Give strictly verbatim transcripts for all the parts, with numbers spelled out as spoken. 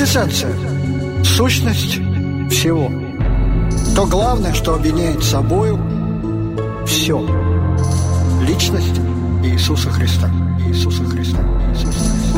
Квинтэссенция, сущность всего. То главное, что объединяет собою все. Личность Иисуса Христа. Иисуса Христа. Иисуса Христа.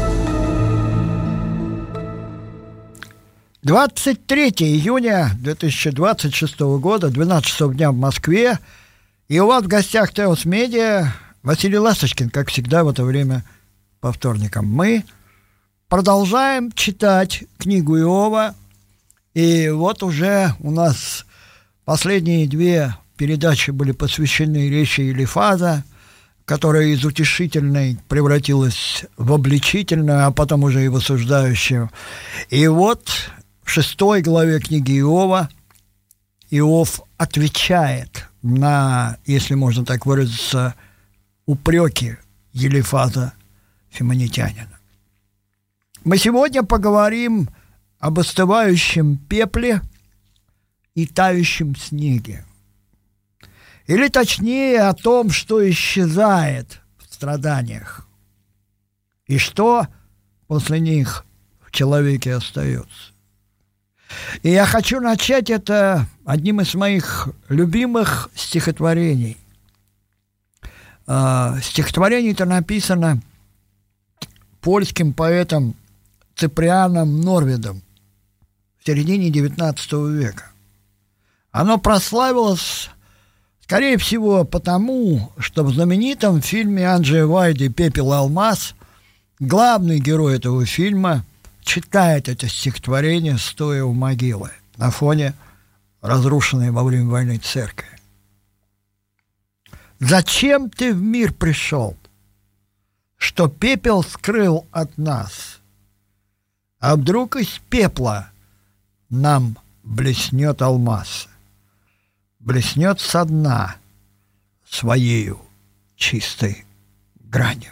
двадцать третьего июня две тысячи двадцать шестого года, двенадцать часов дня в Москве. И у вас в гостях Теос Медиа Василий Ласточкин, как всегда в это время по вторникам. Мы продолжаем читать книгу Иова. И вот уже у нас последние две передачи были посвящены речи Елифаза, которая из утешительной превратилась в обличительную, а потом уже и в осуждающую. И вот в шестой главе книги Иова Иов отвечает на, если можно так выразиться, упреки Елифаза Фимонитянина. Мы сегодня поговорим об остывающем пепле и тающем снеге. Или точнее о том, что исчезает в страданиях и что после них в человеке остается. И я хочу начать это одним из моих любимых стихотворений. Стихотворение-то написано польским поэтом Циприаном Норвидом в середине девятнадцатого века. Оно прославилось, скорее всего, потому, что в знаменитом фильме Анджея Вайди «Пепел и алмаз» главный герой этого фильма читает это стихотворение, стоя у могилы, на фоне разрушенной во время войны церкви. «Зачем ты в мир пришел, что пепел скрыл от нас? А вдруг из пепла нам блеснет алмаз, блеснет со дна своею чистой гранью».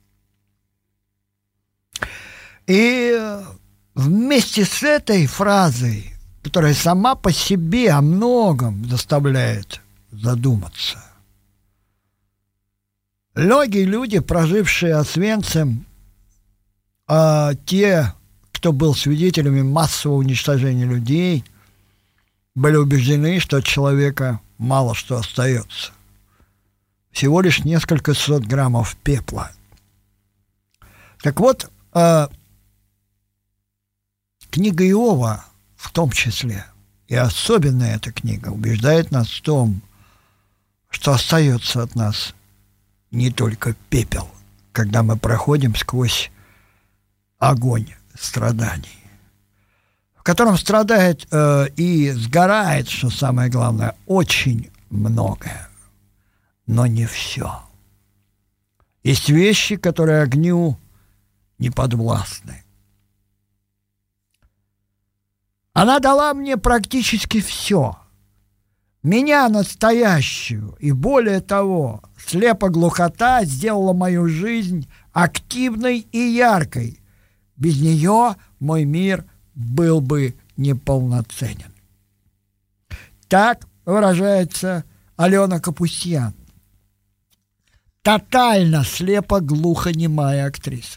И вместе с этой фразой, которая сама по себе о многом заставляет задуматься, многие люди, прожившие Освенцим, а те, кто был свидетелями массового уничтожения людей, были убеждены, что от человека мало что остается. Всего лишь несколько сот граммов пепла. Так вот, э, книга Иова в том числе, и особенно эта книга, убеждает нас в том, что остается от нас не только пепел, когда мы проходим сквозь огонь страданий, в котором страдает э, и сгорает, что самое главное, очень многое, но не все. Есть вещи, которые огню не подвластны. Она дала мне практически все. Меня настоящую, и более того, слепо-глухота сделала мою жизнь активной и яркой. Без нее мой мир был бы неполноценен. Так выражается Алена Капустьян. Тотально слепо-глухонемая актриса.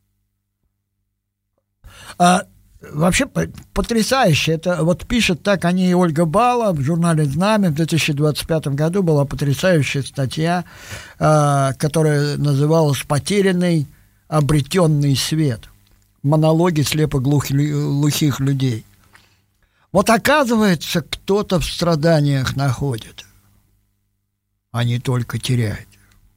А, вообще потрясающе. Это вот пишет так о ней Ольга Бала в журнале «Знамя». В две тысячи двадцать пятом году была потрясающая статья, а, которая называлась «Потерянный обретенный свет. Монологи слепо-глухих людей». Вот оказывается, кто-то в страданиях находит, а не только теряет.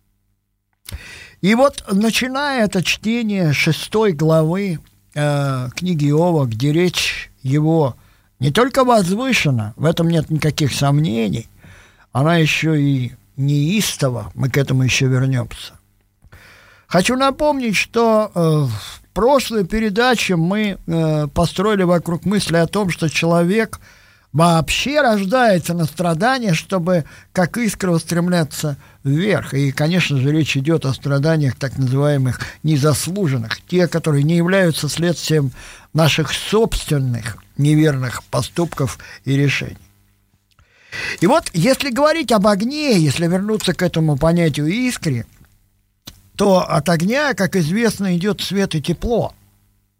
И вот, начиная это чтение шестой главы э, книги Иова, где речь его не только возвышена, в этом нет никаких сомнений, она еще и неистова, мы к этому еще вернемся. Хочу напомнить, что э, в прошлой передаче мы э, построили вокруг мысли о том, что человек вообще рождается на страдания, чтобы как искра устремляться вверх. И, конечно же, речь идет о страданиях так называемых незаслуженных, те, которые не являются следствием наших собственных неверных поступков и решений. И вот, если говорить об огне, если вернуться к этому понятию искре, то от огня, как известно, идет свет и тепло.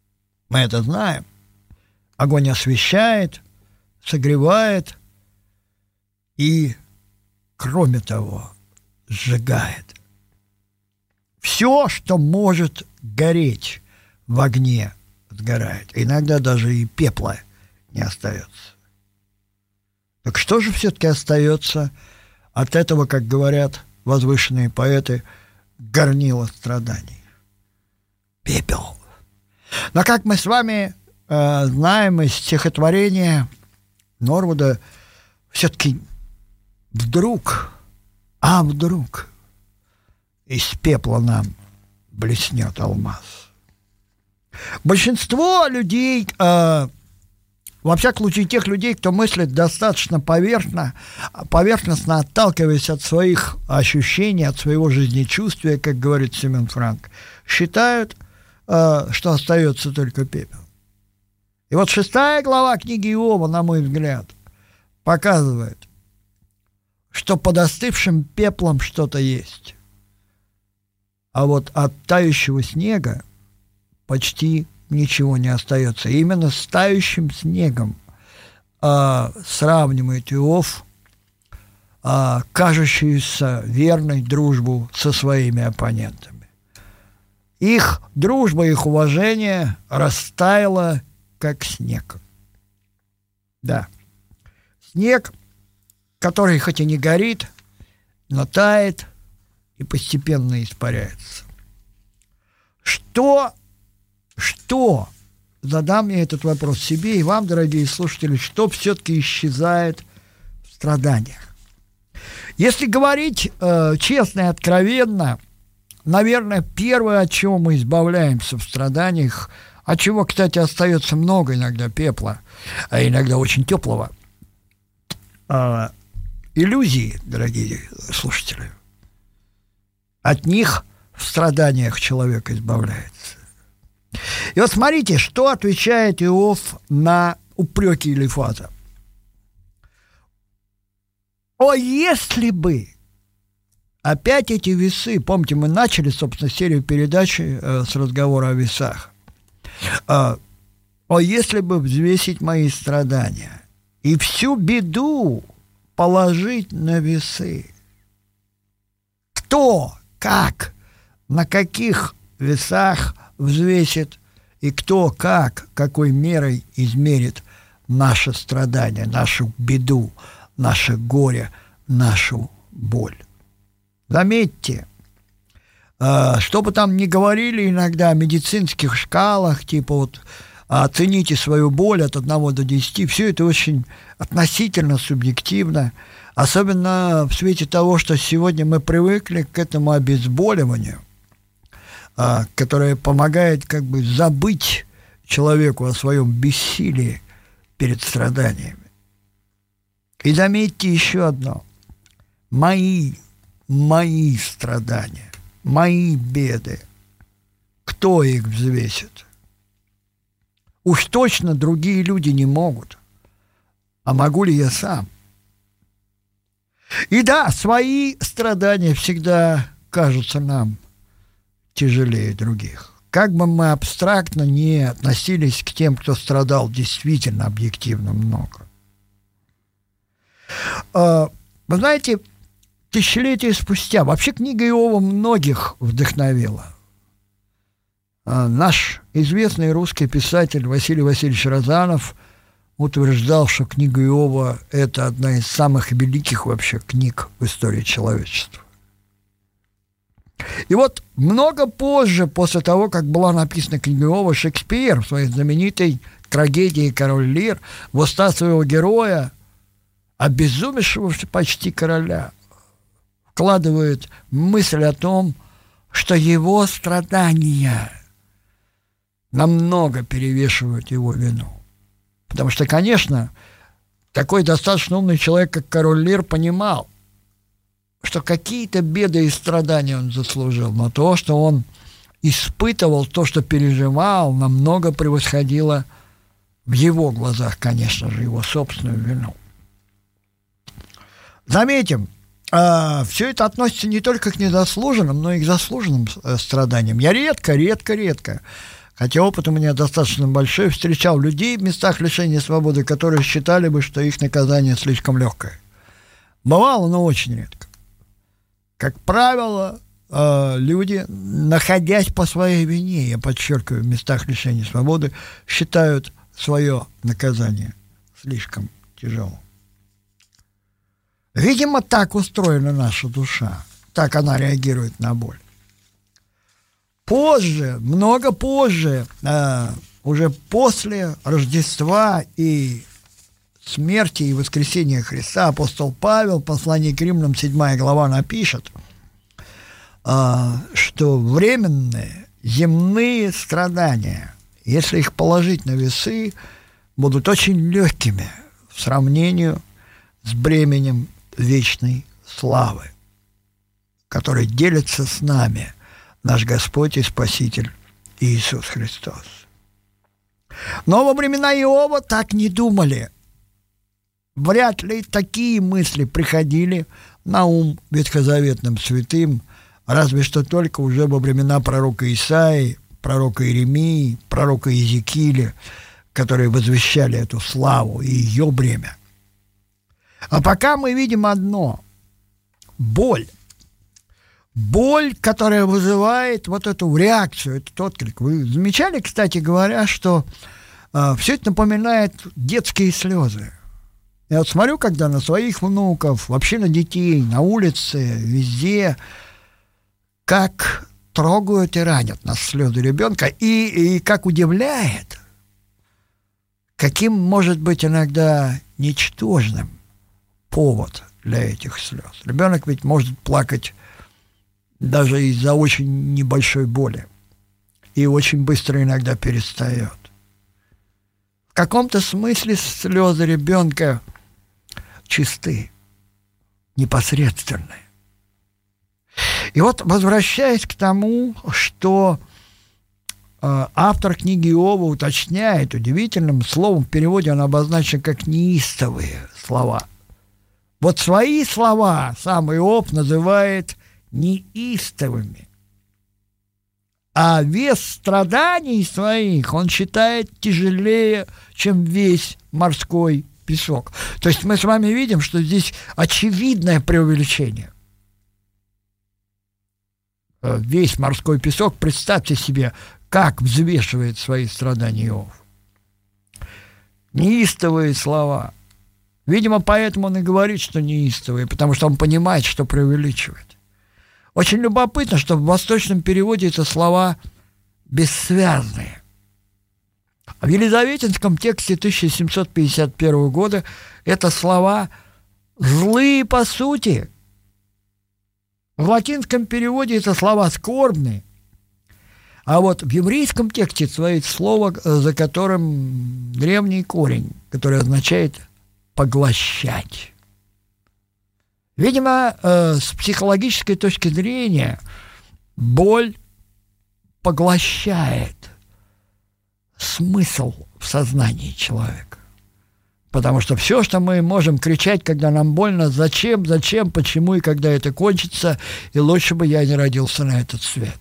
Мы это знаем. Огонь освещает, согревает и, кроме того, сжигает. Все, что может гореть в огне, сгорает. Иногда даже и пепла не остается. Так что же все-таки остается от этого, как говорят возвышенные поэты, горнило страданий? Пепел. Но как мы с вами э, знаем из стихотворения Норвуда, все-таки вдруг, а вдруг из пепла нам блеснет алмаз. Большинство людей, э, во всяком случае тех людей, кто мыслит достаточно поверхностно, поверхностно отталкиваясь от своих ощущений, от своего жизнечувствия, как говорит Семен Франк, считают, э, что остается только пепел. И вот шестая глава книги Иова, на мой взгляд, показывает, что под остывшим пеплом что-то есть. А вот от тающего снега почти ничего не остается. И именно с тающим снегом а, сравнивает Иов а, кажущуюся верной дружбу со своими оппонентами. Их дружба, их уважение растаяло, как снег. Да. Снег, который хоть и не горит, но тает и постепенно испаряется. Что, что, задам я этот вопрос себе и вам, дорогие слушатели, что все-таки исчезает в страданиях? Если говорить э, честно и откровенно, наверное, первое, от чего мы избавляемся в страданиях, от чего, кстати, остается много иногда пепла, а иногда очень теплого, э, иллюзии, дорогие слушатели. От них в страданиях человек избавляется. И вот смотрите, что отвечает Иов на упреки Элифаза. О, если бы опять эти весы, помните, мы начали, собственно, серию передач э, с разговора о весах. Э, о, если бы взвесить мои страдания и всю беду положить на весы. Кто, как, на каких весах взвесит и кто, как, какой мерой измерит наше страдание, нашу беду, наше горе, нашу боль. Заметьте, что бы там ни говорили иногда о медицинских шкалах, типа вот оцените свою боль от одного до десяти, все это очень относительно субъективно, особенно в свете того, что сегодня мы привыкли к этому обезболиванию, которое помогает как бы забыть человеку о своем бессилии перед страданиями. И заметьте еще одно. Мои, мои страдания, мои беды, кто их взвесит? Уж точно другие люди не могут. А могу ли я сам? И да, свои страдания всегда кажутся нам тяжелее других. Как бы мы абстрактно не относились к тем, кто страдал действительно объективно много. Вы знаете, тысячелетия спустя, вообще книга Иова многих вдохновила. Наш известный русский писатель Василий Васильевич Розанов утверждал, что книга Иова – это одна из самых великих вообще книг в истории человечества. И вот много позже, после того, как была написана книга Иова, Шекспир в своей знаменитой трагедии «Король Лир» в уста своего героя, обезумевшего почти короля, вкладывает мысль о том, что его страдания намного перевешивают его вину. Потому что, конечно, такой достаточно умный человек, как король Лир, понимал, что какие-то беды и страдания он заслужил, но то, что он испытывал, то, что переживал, намного превосходило в его глазах, конечно же, его собственную вину. Заметим, э, все это относится не только к незаслуженным, но и к заслуженным страданиям. Я редко, редко, редко, хотя опыт у меня достаточно большой, встречал людей в местах лишения свободы, которые считали бы, что их наказание слишком легкое. Бывало, но очень редко. Как правило, люди, находясь по своей вине, я подчеркиваю, в местах лишения свободы, считают свое наказание слишком тяжелым. Видимо, так устроена наша душа, так она реагирует на боль. Позже, много позже, уже после Рождества и смерти и воскресения Христа, апостол Павел в послании к Римлянам седьмая глава напишет, что временные земные страдания, если их положить на весы, будут очень легкими в сравнении с бременем вечной славы, который делится с нами наш Господь и Спаситель Иисус Христос. Но во времена Иова так не думали. Вряд ли такие мысли приходили на ум ветхозаветным святым, разве что только уже во времена пророка Исаии, пророка Иеремии, пророка Иезекииля, которые возвещали эту славу и ее бремя. А пока мы видим одно – боль. Боль, которая вызывает вот эту реакцию, этот отклик. Вы замечали, кстати говоря, что э, все это напоминает детские слезы. Я вот смотрю, когда на своих внуков, вообще на детей, на улице, везде, как трогают и ранят нас слезы ребенка, и, и как удивляет, каким может быть иногда ничтожным повод для этих слез. Ребенок ведь может плакать даже из-за очень небольшой боли и очень быстро иногда перестает. В каком-то смысле слезы ребенка чисты, непосредственные. И вот, возвращаясь к тому, что э, автор книги Иова уточняет удивительным словом, в переводе он обозначен как неистовые слова. Вот свои слова сам Иов называет неистовыми, а вес страданий своих он считает тяжелее, чем весь морской песок. То есть мы с вами видим, что здесь очевидное преувеличение. Весь морской песок, представьте себе, как взвешивает свои страдания Иов. Неистовые слова. Видимо, поэтому он и говорит, что неистовые, потому что он понимает, что преувеличивает. Очень любопытно, что в восточном переводе это слова бессвязные. В Елизаветинском тексте тысяча семьсот пятьдесят первого года это слова злые по сути. В латинском переводе это слова скорбные. А вот в еврейском тексте стоит слово, за которым древний корень, который означает «поглощать». Видимо, э, с психологической точки зрения боль поглощает смысл в сознании человека. Потому что все, что мы можем кричать, когда нам больно, зачем, зачем, почему и когда это кончится, и лучше бы я не родился на этот свет.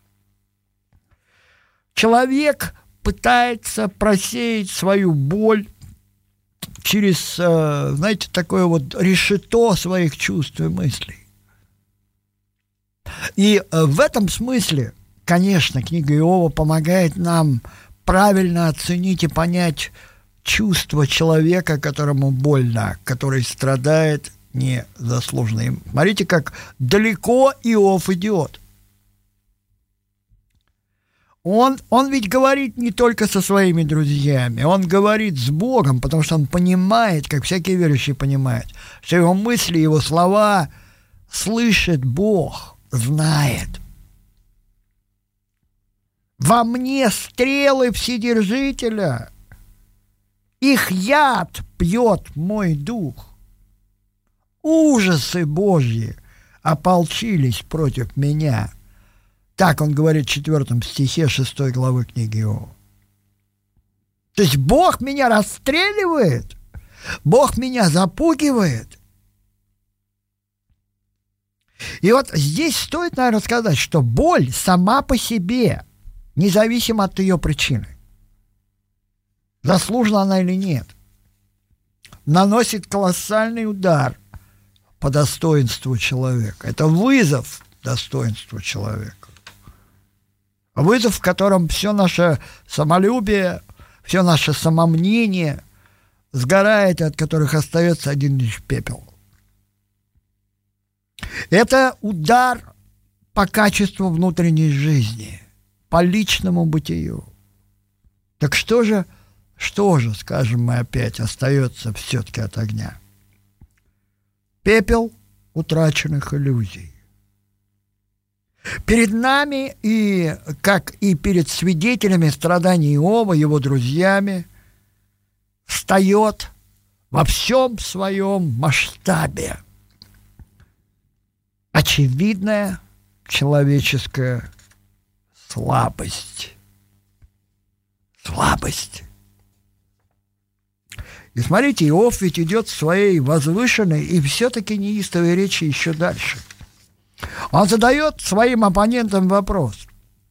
Человек пытается просеять свою боль через, знаете, такое вот решето своих чувств и мыслей. И в этом смысле, конечно, книга Иова помогает нам правильно оценить и понять чувство человека, которому больно, который страдает незаслуженно. Смотрите, как далеко Иов идет. Он, он ведь говорит не только со своими друзьями, он говорит с Богом, потому что он понимает, как всякий верующий понимает, что его мысли, его слова слышит Бог, знает. Во мне стрелы Вседержителя, их яд пьет мой дух. Ужасы Божьи ополчились против меня. Так он говорит в четвертом стихе шестой главы книги Иова. То есть Бог меня расстреливает, Бог меня запугивает. И вот здесь стоит, наверное, сказать, что боль сама по себе независимо от ее причины, заслужена она или нет, наносит колоссальный удар по достоинству человека. Это вызов достоинству человека. Вызов, в котором все наше самолюбие, все наше самомнение сгорает, от которых остается один лишь пепел. Это удар по качеству внутренней жизни, по личному бытию. Так что же, что же, скажем мы опять, остается все-таки от огня? Пепел утраченных иллюзий. Перед нами, и, как и перед свидетелями страданий Иова, его друзьями, встает во всем своем масштабе очевидная человеческая слабость. Слабость. И смотрите, Иов ведь идет в своей возвышенной и все-таки неистовой речи еще дальше. Он задает своим оппонентам вопрос: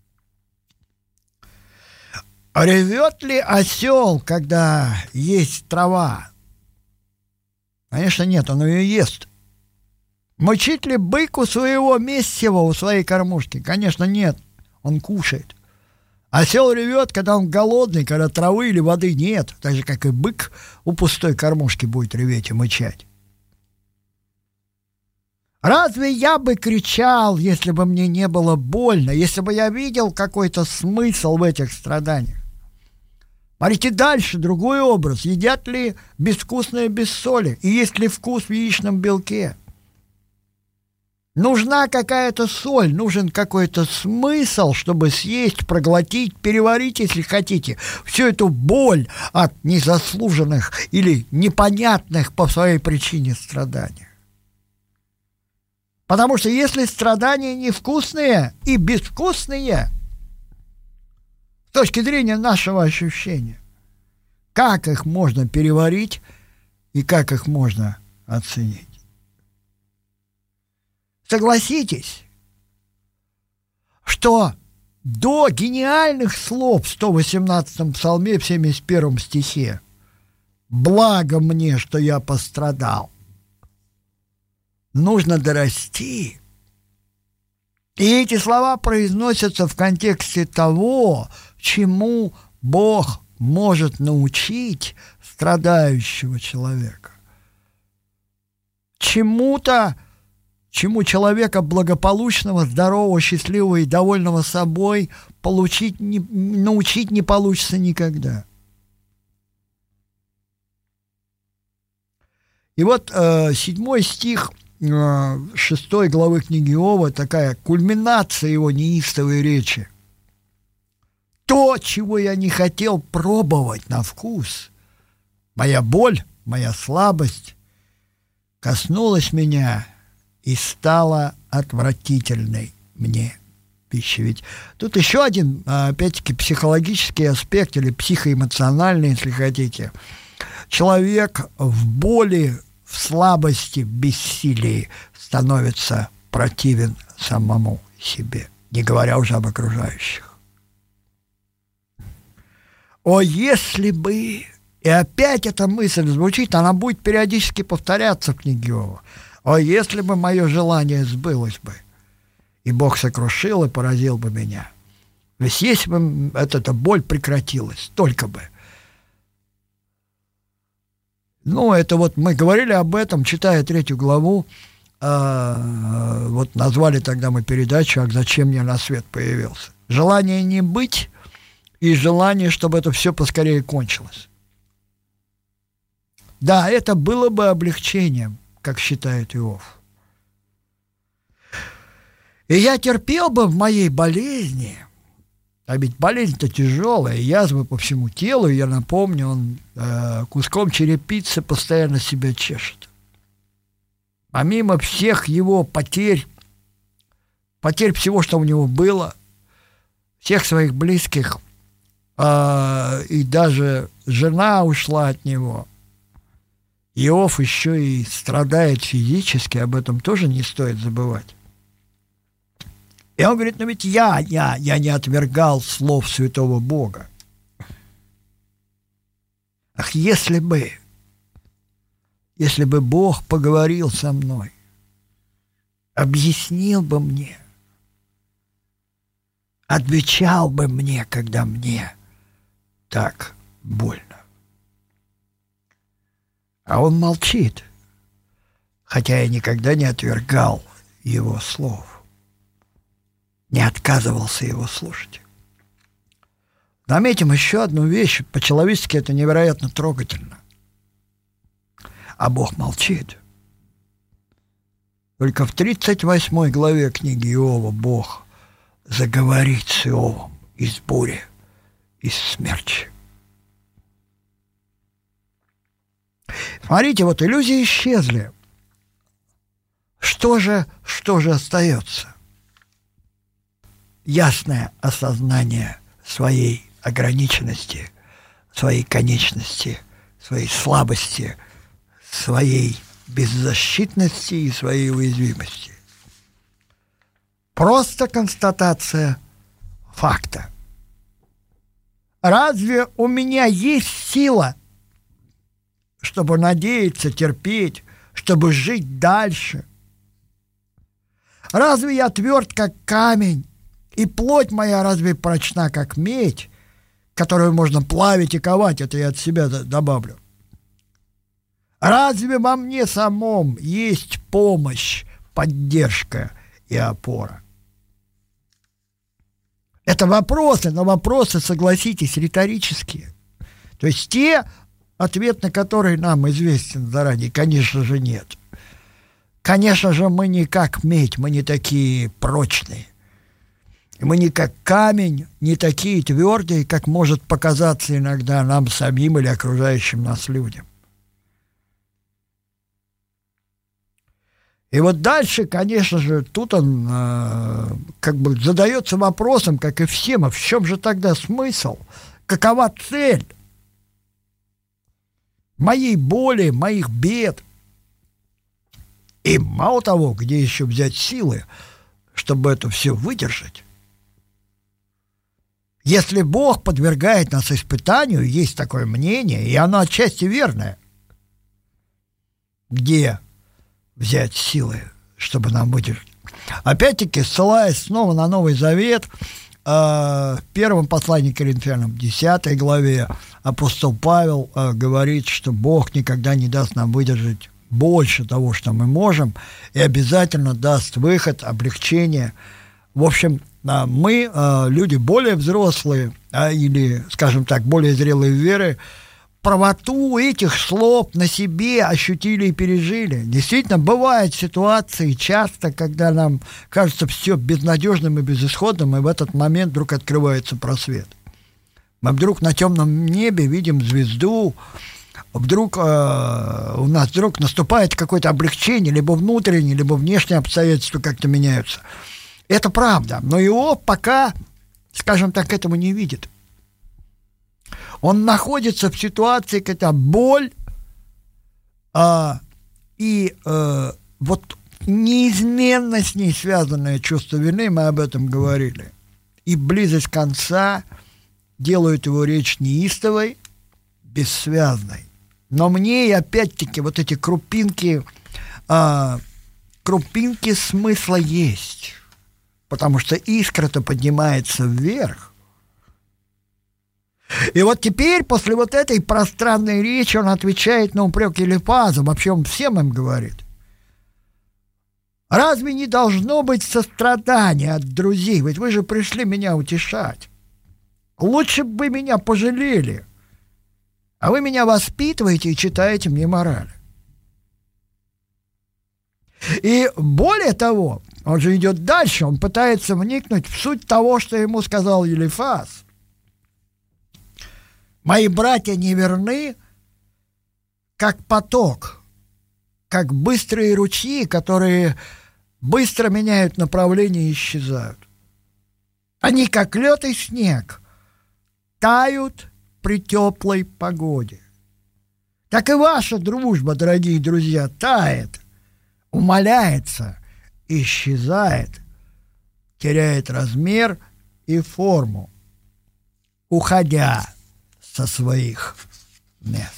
ревет ли осел, когда есть трава? Конечно, нет, он ее ест. Мычит ли бык у своего мессива, у своей кормушки? Конечно, нет, он кушает. Осел ревет, когда он голодный, когда травы или воды нет, так же, как и бык у пустой кормушки будет реветь и мычать. Разве я бы кричал, если бы мне не было больно, если бы я видел какой-то смысл в этих страданиях? Смотрите дальше, другой образ. Едят ли безвкусное без соли? И есть ли вкус в яичном белке? Нужна какая-то соль, нужен какой-то смысл, чтобы съесть, проглотить, переварить, если хотите, всю эту боль от незаслуженных или непонятных по своей причине страданий. Потому что если страдания невкусные и безвкусные, с точки зрения нашего ощущения, как их можно переварить и как их можно оценить? Согласитесь, что до гениальных слов в сто восемнадцатом псалме в семьдесят первом стихе «Благо мне, что я пострадал», нужно дорасти. И эти слова произносятся в контексте того, чему Бог может научить страдающего человека. Чему-то, чему человека благополучного, здорового, счастливого и довольного собой получить не, научить не получится никогда. И вот э, седьмой стих э, шестой главы книги Иова, такая кульминация его неистовой речи. То, чего я не хотел пробовать на вкус, моя боль, моя слабость, коснулась меня и стала отвратительной мне пищей. Ведь тут еще один, опять-таки, психологический аспект или психоэмоциональный, если хотите. Человек в боли, в слабости, в бессилии становится противен самому себе, не говоря уже об окружающих. О, если бы... И опять эта мысль звучит, она будет периодически повторяться в книге Иова. О, если бы мое желание сбылось бы, и Бог сокрушил и поразил бы меня. То есть, если бы эта, эта боль прекратилась, только бы. Ну, это вот мы говорили об этом, читая третью главу, э, вот назвали тогда мы передачу «А зачем я на свет появился?» Желание не быть и желание, чтобы это все поскорее кончилось. Да, это было бы облегчением, как считает Иов. И я терпел бы в моей болезни, а ведь болезнь-то тяжелая, язвы по всему телу, я напомню, он э, куском черепицы постоянно себя чешет. Помимо всех его потерь, потерь всего, что у него было, всех своих близких, э, и даже жена ушла от него, Иов еще и страдает физически, об этом тоже не стоит забывать. И он говорит, ну ведь я, я, я не отвергал слов святого Бога. Ах, если бы, если бы Бог поговорил со мной, объяснил бы мне, отвечал бы мне, когда мне так больно. А он молчит, хотя я никогда не отвергал его слов, не отказывался его слушать. Заметим еще одну вещь, по-человечески это невероятно трогательно. А Бог молчит. Только в тридцать восьмой главе книги Иова Бог заговорит с Иовом из бури, из смерчи. Смотрите, вот иллюзии исчезли. Что же, что же остается? Ясное осознание своей ограниченности, своей конечности, своей слабости, своей беззащитности и своей уязвимости. Просто констатация факта. Разве у меня есть сила, чтобы надеяться, терпеть, чтобы жить дальше? Разве я тверд, как камень, и плоть моя разве прочна, как медь, которую можно плавить и ковать? Это я от себя добавлю. Разве во мне самом есть помощь, поддержка и опора? Это вопросы, но вопросы, согласитесь, риторические. То есть те, ответ на который нам известен заранее, конечно же, нет. Конечно же, мы не как медь, мы не такие прочные. Мы не как камень, не такие твердые, как может показаться иногда нам самим или окружающим нас людям. И вот дальше, конечно же, тут он э, как бы задается вопросом, как и всем, а в чем же тогда смысл? Какова цель моей боли, моих бед? И мало того, где еще взять силы, чтобы это все выдержать? Если Бог подвергает нас испытанию, есть такое мнение, и оно отчасти верное, где взять силы, чтобы нам выдержать? Опять-таки, ссылаясь снова на Новый Завет, э, в первом послании к Коринфянам, десятой главе, апостол Павел э, говорит, что Бог никогда не даст нам выдержать больше того, что мы можем, и обязательно даст выход, облегчение. В общем, э, мы, э, люди более взрослые, э, или, скажем так, более зрелые веры, правоту этих слов на себе ощутили и пережили. Действительно, бывают ситуации часто, когда нам кажется все безнадежным и безысходным, и в этот момент вдруг открывается просвет. Мы вдруг на темном небе видим звезду, вдруг э, у нас вдруг наступает какое-то облегчение, либо внутреннее, либо внешние обстоятельства как-то меняются. Это правда, но Иов пока, скажем так, этому не видит. Он находится в ситуации, когда боль а, и а, вот неизменно с ней связанное чувство вины, мы об этом говорили, и близость конца делают его речь неистовой, бессвязной. Но мне и опять-таки вот эти крупинки, а, крупинки смысла есть, потому что искра-то поднимается вверх. И вот теперь, после вот этой пространной речи, он отвечает на упрек Элифаза, вообще он всем им говорит. Разве не должно быть сострадания от друзей? Ведь вы же пришли меня утешать. Лучше бы вы меня пожалели. А вы меня воспитываете и читаете мне морали. И более того, он же идет дальше, он пытается вникнуть в суть того, что ему сказал Элифаз. Мои братья не верны, как поток, как быстрые ручьи, которые быстро меняют направление и исчезают. Они, как лед и снег, тают при теплой погоде. Так и ваша дружба, дорогие друзья, тает, умаляется, исчезает теряет размер и форму, уходя со своих мест.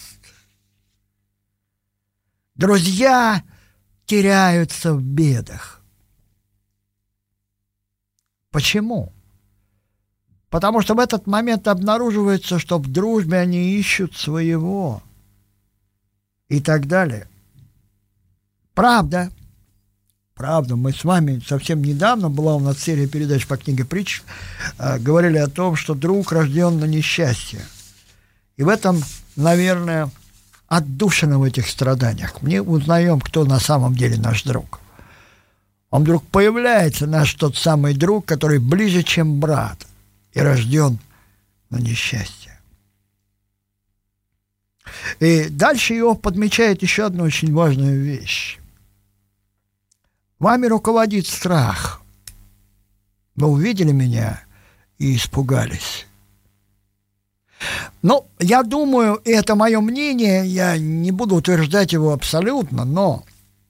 Друзья теряются в бедах. Почему? Потому что в этот момент обнаруживается, что в дружбе они ищут своего и так далее. Правда. Правда, мы с вами совсем недавно, была у нас серия передач по книге притч, э, говорили о том, что друг рожден на несчастье. И в этом, наверное, отдушина в этих страданиях. Мы узнаем, кто на самом деле наш друг. Он вдруг появляется, наш тот самый друг, который ближе, чем брат, и рожден на несчастье. И дальше Иов подмечает еще одну очень важную вещь. Вами руководит страх. Вы увидели меня и испугались. Ну, я думаю, и это мое мнение, я не буду утверждать его абсолютно, но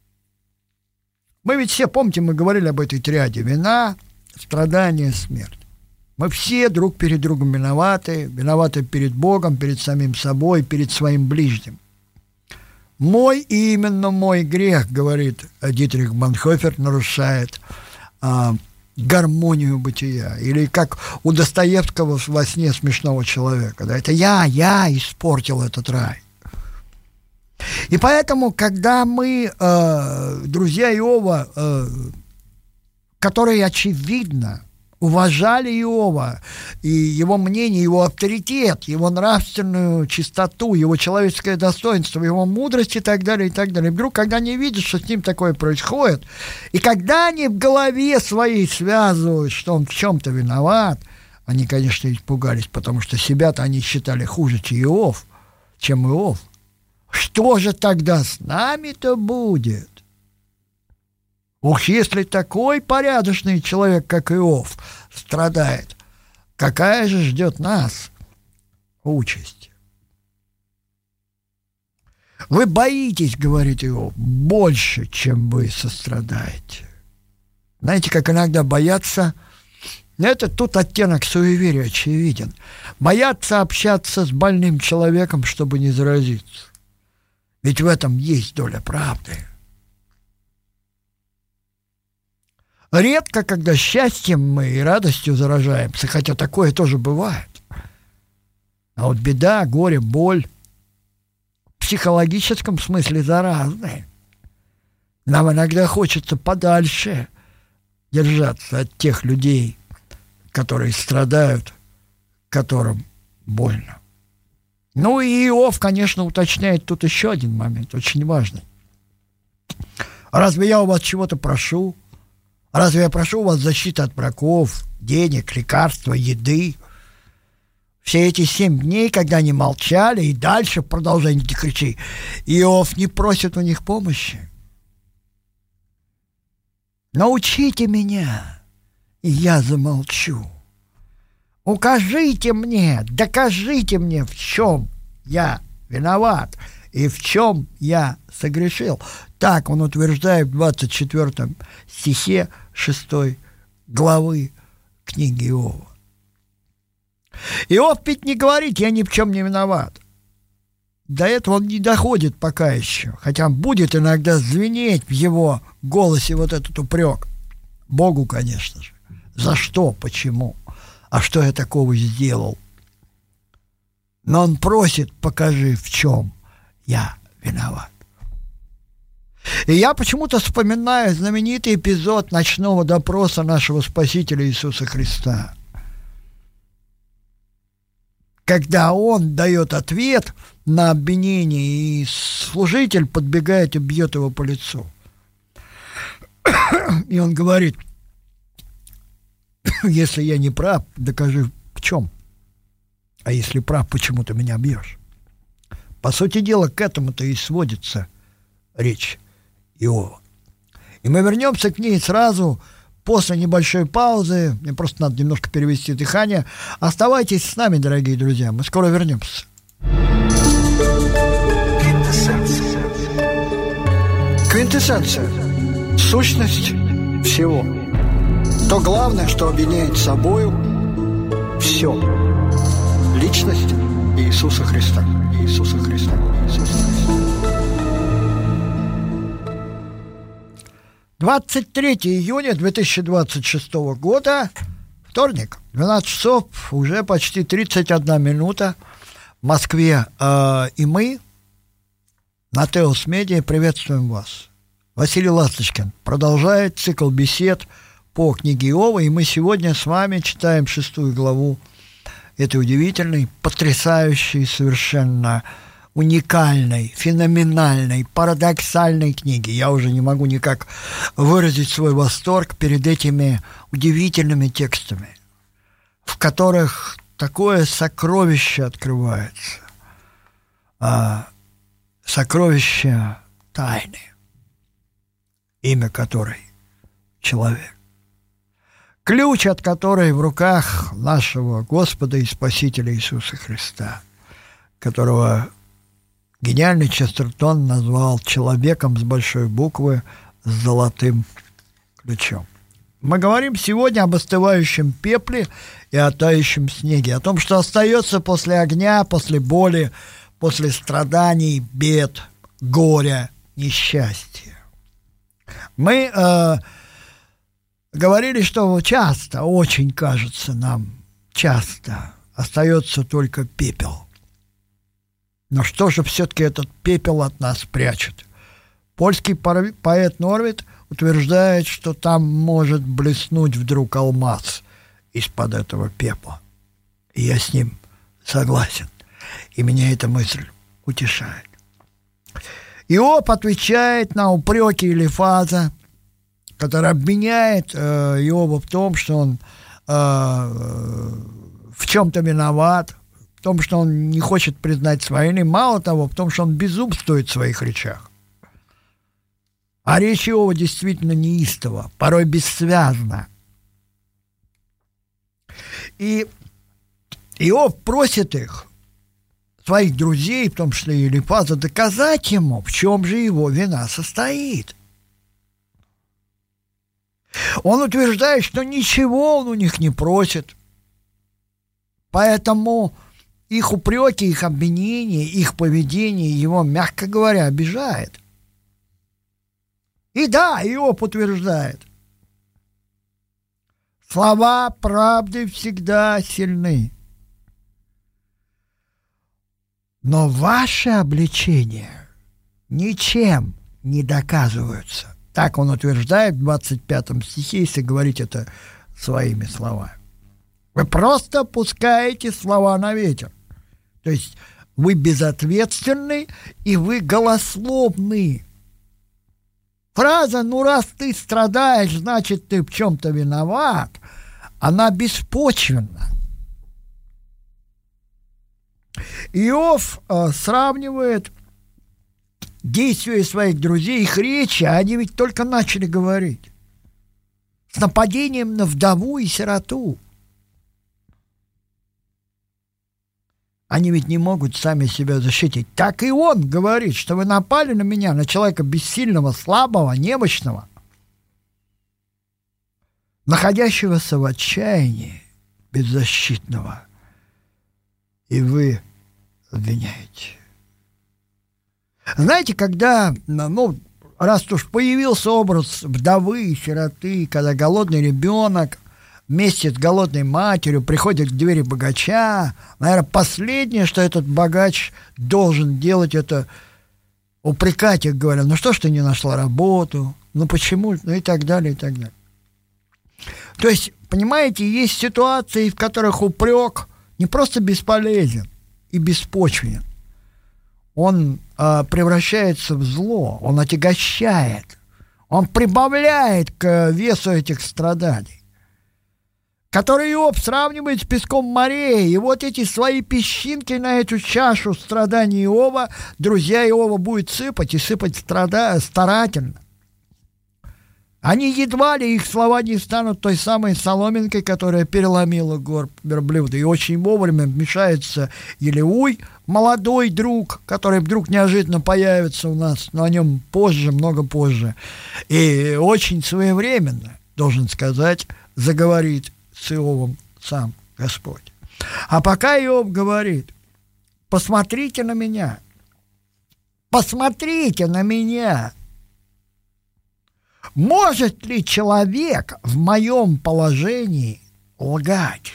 мы ведь все, помните, мы говорили об этой триаде: вина, страдание, смерть. Мы все друг перед другом виноваты, виноваты перед Богом, перед самим собой, перед своим ближним. Мой и именно мой грех, говорит Дитрих Бонхофер, нарушает а, гармонию бытия. Или как у Достоевского во сне смешного человека. Да, это я, я испортил этот рай. И поэтому, когда мы, э, друзья Иова, э, которые, очевидно, уважали Иова, и его мнение, его авторитет, его нравственную чистоту, его человеческое достоинство, его мудрость и так далее, и так далее. И вдруг, когда они видят, что с ним такое происходит, и когда они в голове своей связывают, что он в чем-то виноват, они, конечно, испугались, потому что себя-то они считали хуже, чем Иов, чем Иов. Что же тогда с нами-то будет? Ух, если такой порядочный человек, как Иов, страдает, какая же ждет нас участь? Вы боитесь, говорит Иов, больше, чем вы сострадаете. Знаете, как иногда боятся, это тут оттенок суеверия очевиден, боятся общаться с больным человеком, чтобы не заразиться. Ведь в этом есть доля правды. Редко, когда счастьем мы и радостью заражаемся, хотя такое тоже бывает. А вот беда, горе, боль в психологическом смысле заразные. Нам иногда хочется подальше держаться от тех людей, которые страдают, которым больно. Ну и Иов, конечно, уточняет тут еще один момент, очень важный. Разве я у вас чего-то прошу? Разве я прошу у вас защиты от врагов, денег, лекарства, еды? Все эти семь дней, когда они молчали, и дальше в продолжении этих речей, Иов не просит у них помощи. Научите меня, и я замолчу. Укажите мне, докажите мне, в чем я виноват и в чем я согрешил. Так он утверждает в двадцать четвёртом стихе шестой главы книги Иова. Иов ведь не говорит: я ни в чем не виноват. До этого он не доходит пока еще, хотя будет иногда звенеть в его голосе вот этот упрек. Богу, конечно же. За что? Почему? А что я такого сделал? Но он просит: покажи, в чем я виноват. И я почему-то вспоминаю знаменитый эпизод ночного допроса нашего Спасителя Иисуса Христа, когда он дает ответ на обвинение, и служитель подбегает и бьет его по лицу. И он говорит: если я не прав, докажи, в чем. А если прав, почему ты меня бьешь? По сути дела, к этому-то и сводится речь Иова. И мы вернемся к ней сразу после небольшой паузы. Мне просто надо немножко перевести дыхание. Оставайтесь с нами, дорогие друзья. Мы скоро вернемся. Квинтэссенция. Квинтэссенция. Сущность всего. то главное, что объединяет собою все. Личность Иисуса Христа. Иисуса Христа. Иисуса Христа. двадцать третьего июня две тысячи двадцать шестого года, вторник, двенадцать часов, уже почти тридцать одна минута в Москве. Э, и мы на Теос Медиа приветствуем вас. Василий Ласточкин продолжает цикл бесед по книге Иова, и мы сегодня с вами читаем шестую главу этой удивительной, потрясающей, совершенно уникальной, феноменальной, парадоксальной книги. Я уже не могу никак выразить свой восторг перед этими удивительными текстами, в которых такое сокровище открывается, а, сокровище тайны, имя которой — человек. Ключ от которой в руках нашего Господа и Спасителя Иисуса Христа, которого гениальный Честертон назвал человеком с большой буквы с золотым ключом. Мы говорим сегодня об остывающем пепле и о тающем снеге, о том, что остается после огня, после боли, после страданий, бед, горя, несчастья. Мы э, говорили, что часто, очень кажется нам, часто остается только пепел. Но что же все-таки этот пепел от нас прячет? Польский поэт Норвит утверждает, что там может блеснуть вдруг алмаз из-под этого пепла. И я с ним согласен. И меня эта мысль утешает. Иов отвечает на упреки Элифаза, который обвиняет э, Иова в том, что он э, в чем-то виноват, в том, что он не хочет признать своей вины, мало того, в том, что он безумствует в своих речах. А речь Иова действительно неистова, порой бессвязна. И Иов просит их, своих друзей, в том числе и Элифаза, доказать ему, в чем же его вина состоит. Он утверждает, что ничего он у них не просит, поэтому их упреки, их обвинения, их поведение его, мягко говоря, обижает. И да, Иов утверждает, слова правды всегда сильны, но ваши обличения ничем не доказываются. Так он утверждает в двадцать пятом стихе, если говорить это своими словами. Вы просто пускаете слова на ветер. То есть вы безответственны и вы голословны. Фраза «ну раз ты страдаешь, значит ты в чем-то виноват», она беспочвенна. Иов э, сравнивает действия своих друзей, их речи, они ведь только начали говорить, с нападением на вдову и сироту. Они ведь не могут сами себя защитить. Так и он говорит, что вы напали на меня, на человека бессильного, слабого, немощного, находящегося в отчаянии, беззащитного, и вы обвиняете. Знаете, когда, ну, раз уж появился образ вдовы и сироты, когда голодный ребенок вместе с голодной матерью приходит к двери богача, наверное, последнее, что этот богач должен делать, это упрекать их, говоря, ну что ж ты не нашла работу, ну почему, ну и так далее, и так далее. То есть, понимаете, есть ситуации, в которых упрек не просто бесполезен и беспочвенен, он э, превращается в зло, он отягощает, он прибавляет к весу этих страданий, которые Иов сравнивает с песком морей. И вот эти свои песчинки на эту чашу страданий Иова друзья Иова будут сыпать, и сыпать страда... старательно. Они едва ли, их слова не станут той самой соломинкой, которая переломила горб верблюда. И очень вовремя вмешается Елеуй, молодой друг, который вдруг неожиданно появится у нас, но о нем позже, много позже. И очень своевременно, должен сказать, заговорит с Иовом сам Господь. А пока Иов говорит: посмотрите на меня, посмотрите на меня. Может ли человек в моем положении лгать?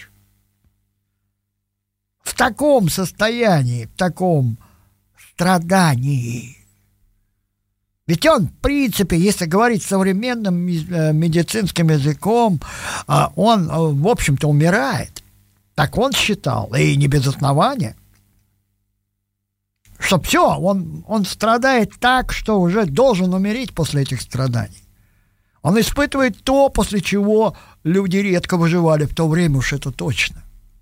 В таком состоянии, в таком страдании. Ведь он, в принципе, если говорить современным медицинским языком, он, в общем-то, умирает. Так он считал, и не без основания. Что все, он, он страдает так, что уже должен умереть после этих страданий. Он испытывает то, после чего люди редко выживали в то время, уж это точно.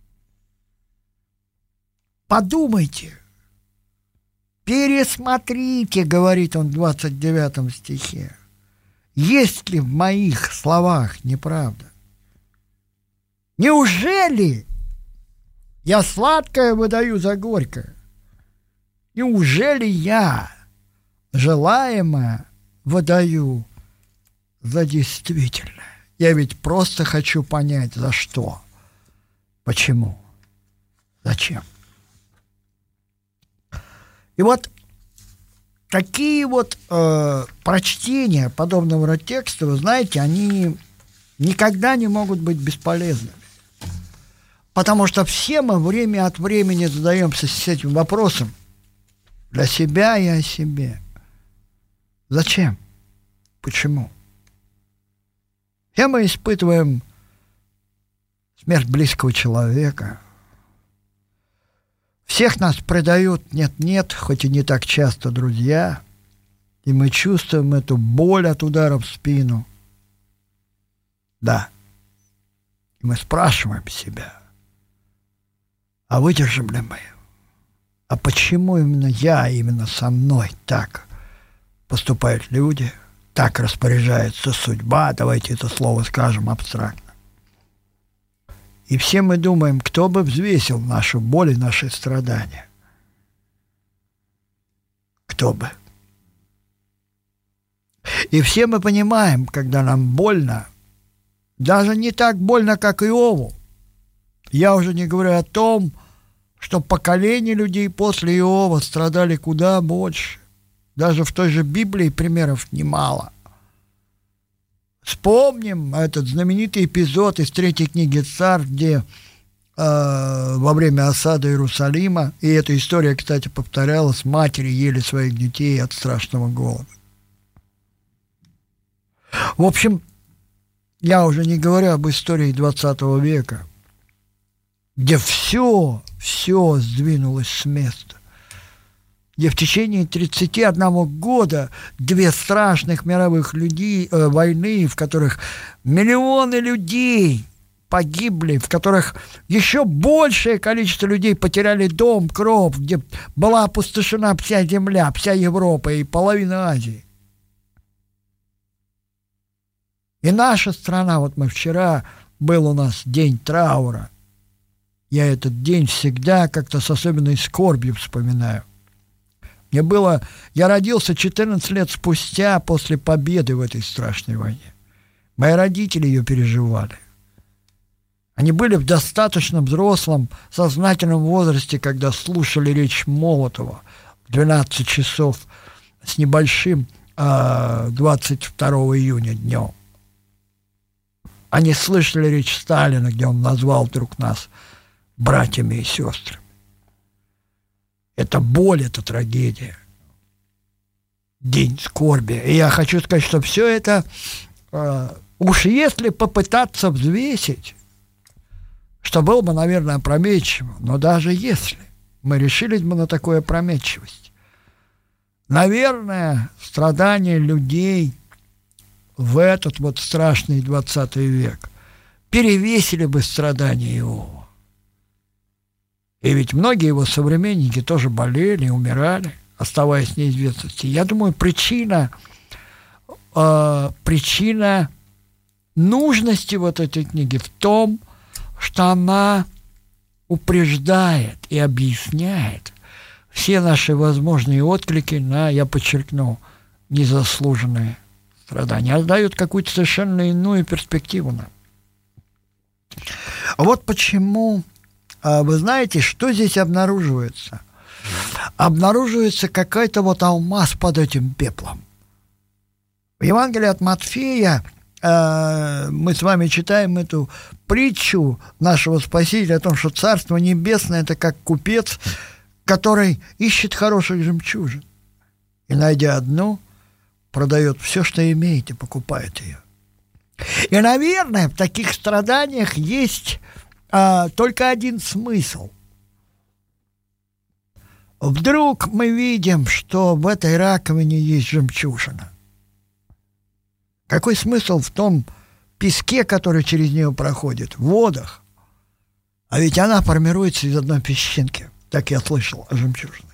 Подумайте, пересмотрите, говорит он в двадцать девятом стихе, есть ли в моих словах неправда? Неужели я сладкое выдаю за горькое? Неужели я желаемое выдаю за действительное? Я ведь просто хочу понять, за что, почему, зачем. И вот такие вот э, прочтения подобного рода текста, вы знаете, они никогда не могут быть бесполезными. Потому что все мы время от времени задаемся с этим вопросом для себя и о себе. Зачем? Почему? Все мы испытываем смерть близкого человека. Всех нас предают нет-нет, хоть и не так часто, друзья, и мы чувствуем эту боль от удара в спину. Да. И мы спрашиваем себя, а выдержим ли мы? А почему именно я, именно со мной так поступают люди, так распоряжается судьба, давайте это слово скажем абстрактно. И все мы думаем, кто бы взвесил нашу боль и наши страдания. Кто бы. И все мы понимаем, когда нам больно, даже не так больно, как Иову. Я уже не говорю о том, что поколения людей после Иова страдали куда больше. Даже в той же Библии примеров немало. Вспомним этот знаменитый эпизод из третьей книги Царств, где э, во время осады Иерусалима, и эта история, кстати, повторялась, матери ели своих детей от страшного голода. В общем, я уже не говорю об истории двадцатого века, где все, все сдвинулось с места, где в течение тридцати одного года две страшных мировых людей, э, войны, в которых миллионы людей погибли, в которых еще большее количество людей потеряли дом, кров, где была опустошена вся земля, вся Европа и половина Азии. И наша страна, вот мы вчера, был у нас день траура. Я этот день всегда как-то с особенной скорбью вспоминаю. Мне было... Я родился четырнадцать лет спустя после победы в этой страшной войне. Мои родители ее переживали. Они были в достаточно взрослом, сознательном возрасте, когда слушали речь Молотова в двенадцать часов с небольшим двадцать второго июня днем. Они слышали речь Сталина, где он назвал вдруг нас братьями и сестрами. Это боль, это трагедия. День скорби. И я хочу сказать, что все это, э, уж если попытаться взвесить, что было бы, наверное, опрометчиво, но даже если мы решились бы на такую опрометчивость, наверное, страдания людей в этот вот страшный двадцатый век перевесили бы страдания Иова. И ведь многие его современники тоже болели и умирали, оставаясь в неизвестности. Я думаю, причина, э, причина нужности вот этой книги в том, что она упреждает и объясняет все наши возможные отклики на, я подчеркну, незаслуженные страдания. Она дает какую-то совершенно иную перспективу нам. Вот почему, вы знаете, что здесь обнаруживается? Обнаруживается какой-то вот алмаз под этим пеплом. В Евангелии от Матфея э, мы с вами читаем эту притчу нашего Спасителя о том, что Царство Небесное – это как купец, который ищет хороших жемчужин. И, найдя одну, продает все, что имеет, и покупает ее. И, наверное, в таких страданиях есть э, только один смысл. Вдруг мы видим, что в этой раковине есть жемчужина. Какой смысл в том песке, который через нее проходит, в водах? А ведь она формируется из одной песчинки. Так я слышал о жемчужинах.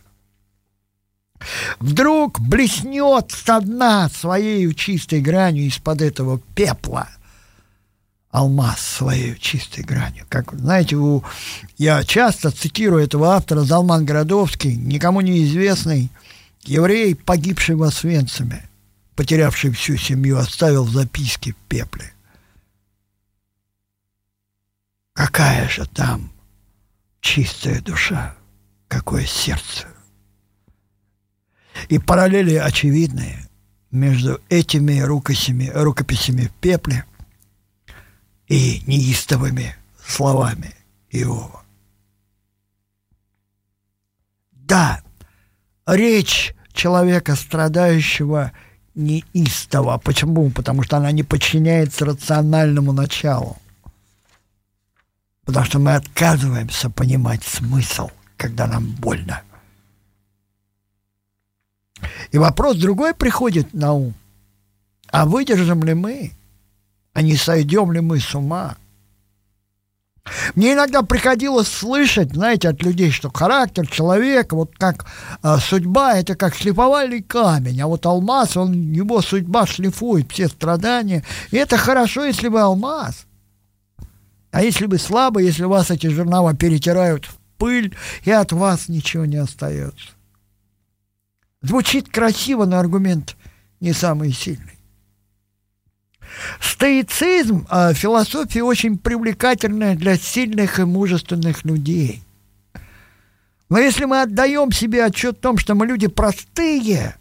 Вдруг блеснет со дна своей чистой гранью из-под этого пепла алмаз своей чистой гранью. Как, знаете, у, я часто цитирую этого автора, Залман Городовский, никому неизвестный еврей, погибший в Освенциме, потерявший всю семью, оставил записки в пепле. Какая же там чистая душа, какое сердце. И параллели очевидные между этими рукописями, рукописями в пепле и неистовыми словами Иова. Да, речь человека, страдающего, неистово. Почему? Потому что она не подчиняется рациональному началу. Потому что мы отказываемся понимать смысл, когда нам больно. И вопрос другой приходит на ум. А выдержим ли мы? А не сойдем ли мы с ума? Мне иногда приходилось слышать, знаете, от людей, что характер человека, вот как а, судьба, это как шлифовальный камень, а вот алмаз, он, его судьба шлифует все страдания. И это хорошо, если вы алмаз. А если вы слабый, если вас эти жернова перетирают в пыль, и от вас ничего не остается. Звучит красиво, но аргумент не самый сильный. Стоицизм, а, философия очень привлекательная для сильных и мужественных людей. Но если мы отдаем себе отчет в том, что мы люди простые,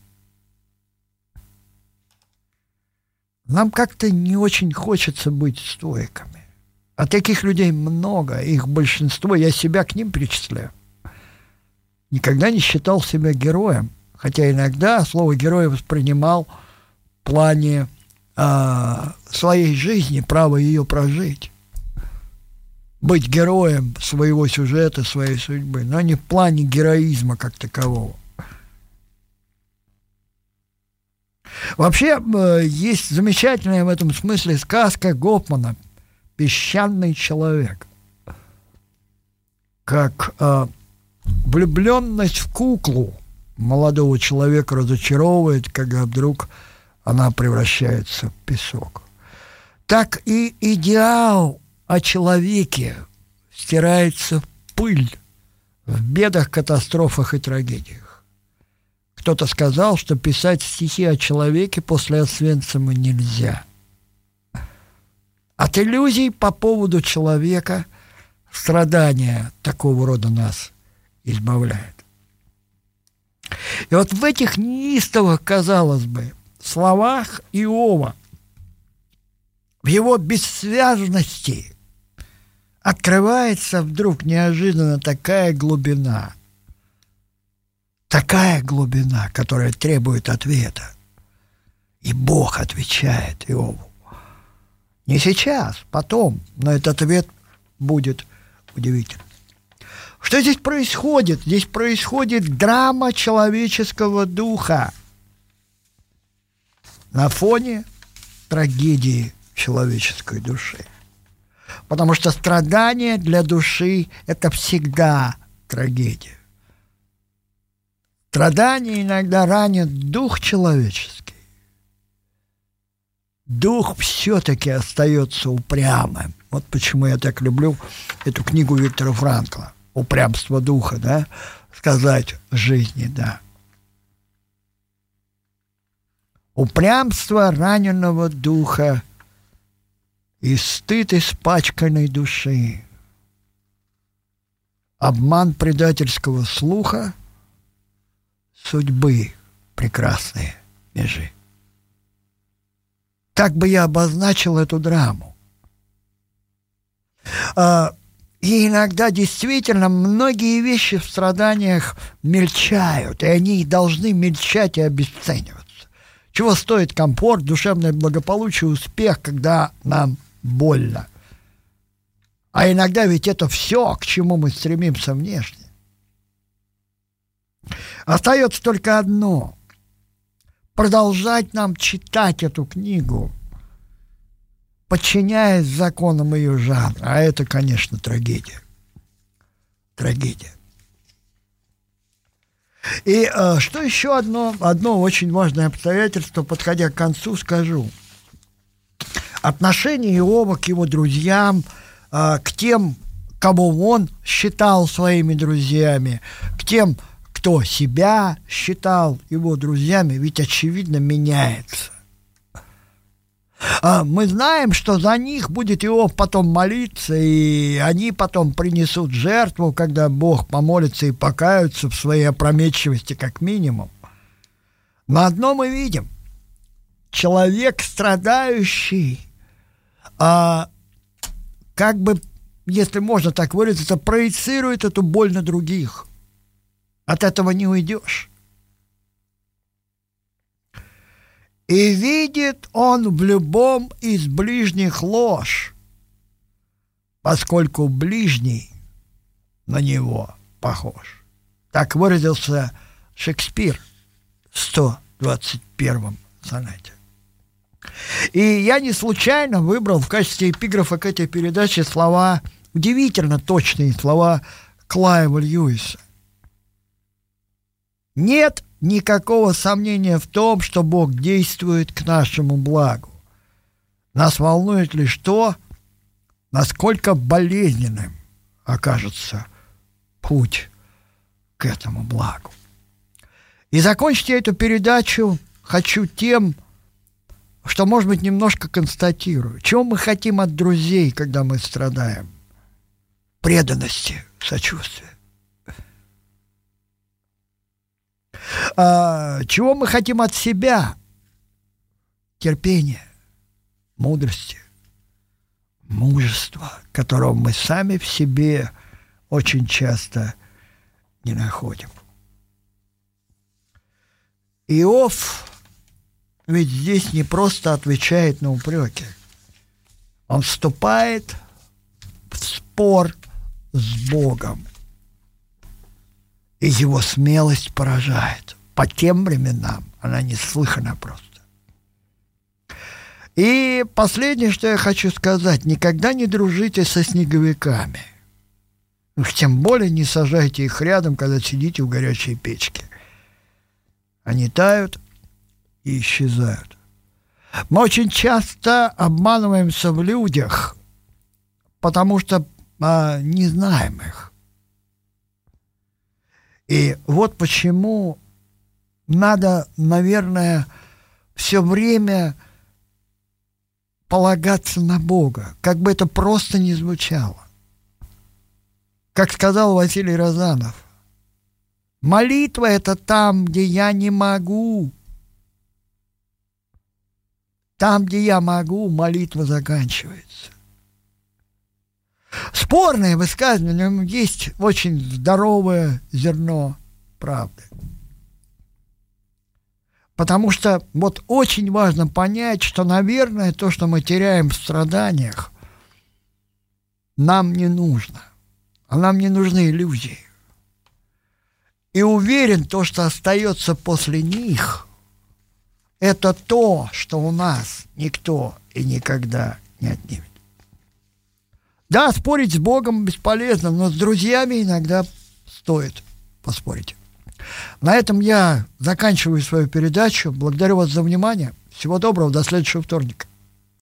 нам как-то не очень хочется быть стоиками. А таких людей много, их большинство, я себя к ним причисляю. Никогда не считал себя героем, хотя иногда слово «герой» воспринимал в плане а, своей жизни, право ее прожить. Быть героем своего сюжета, своей судьбы, но не в плане героизма как такового. Вообще, есть замечательная в этом смысле сказка Гофмана «Песчаный человек». Как а, влюбленность в куклу молодого человека разочаровывает, когда вдруг она превращается в песок. Так и идеал о человеке стирается в пыль в бедах, катастрофах и трагедиях. Кто-то сказал, что писать стихи о человеке после Освенцима нельзя. От иллюзий по поводу человека страдания такого рода нас избавляет. И вот в этих неистовых, казалось бы, словах Иова, в его бессвязности открывается вдруг неожиданно такая глубина, такая глубина, которая требует ответа. И Бог отвечает Иову. Не сейчас, потом, но этот ответ будет удивительным. Что здесь происходит? Здесь происходит драма человеческого духа на фоне трагедии человеческой души. Потому что страдание для души – это всегда трагедия. Страдание иногда ранит дух человеческий. Дух все-таки остается упрямым. Вот почему я так люблю эту книгу Виктора Франкла. Упрямство духа, да, сказать жизни, да. Упрямство раненого духа и стыд испачканной души, обман предательского слуха, судьбы прекрасные межи. Так бы я обозначил эту драму. И иногда действительно многие вещи в страданиях мельчают, и они должны мельчать и обесцениваться. Чего стоит комфорт, душевное благополучие, успех, когда нам больно? А иногда ведь это все, к чему мы стремимся внешне. Остается только одно – продолжать нам читать эту книгу, подчиняясь законам ее жанра. А это, конечно, трагедия. Трагедия. И э, что еще одно, одно очень важное обстоятельство, подходя к концу, скажу. Отношение Иова к его друзьям, э, к тем, кого он считал своими друзьями, к тем, кто себя считал его друзьями, ведь, очевидно, меняется. Мы знаем, что за них будет Иов потом молиться, и они потом принесут жертву, когда Бог помолится и покаются в своей опрометчивости, как минимум. Но одно мы видим. Человек страдающий, а, как бы, если можно так выразиться, проецирует эту боль на других. От этого не уйдешь. И видит он в любом из ближних ложь, поскольку ближний на него похож. Так выразился Шекспир в сто двадцать первом сонете. И я не случайно выбрал в качестве эпиграфа к этой передаче слова, удивительно точные слова Клайва Льюиса. Нет никакого сомнения в том, что Бог действует к нашему благу. Нас волнует лишь то, насколько болезненным окажется путь к этому благу. И закончить я эту передачу хочу тем, что, может быть, немножко констатирую. Чего мы хотим от друзей, когда мы страдаем? Преданности, сочувствия. А, чего мы хотим от себя? Терпения, мудрости, мужества, которого мы сами в себе очень часто не находим. Иов ведь здесь не просто отвечает на упреки. Он вступает в спор с Богом. И его смелость поражает. По тем временам она неслыхана просто. И последнее, что я хочу сказать. Никогда не дружите со снеговиками. Уж тем более не сажайте их рядом, когда сидите у горячей печки. Они тают и исчезают. Мы очень часто обманываемся в людях, потому что а, не знаем их. И вот почему надо, наверное, все время полагаться на Бога, как бы это просто ни звучало. Как сказал Василий Розанов, молитва — это там, где я не могу. Там, где я могу, молитва заканчивается. Спорное высказывание, но есть очень здоровое зерно правды. Потому что вот очень важно понять, что, наверное, то, что мы теряем в страданиях, нам не нужно. А нам не нужны иллюзии. И уверен, то, что остается после них, это то, что у нас никто и никогда не отнимет. Да, спорить с Богом бесполезно, но с друзьями иногда стоит поспорить. На этом я заканчиваю свою передачу. Благодарю вас за внимание. Всего доброго, до следующего вторника.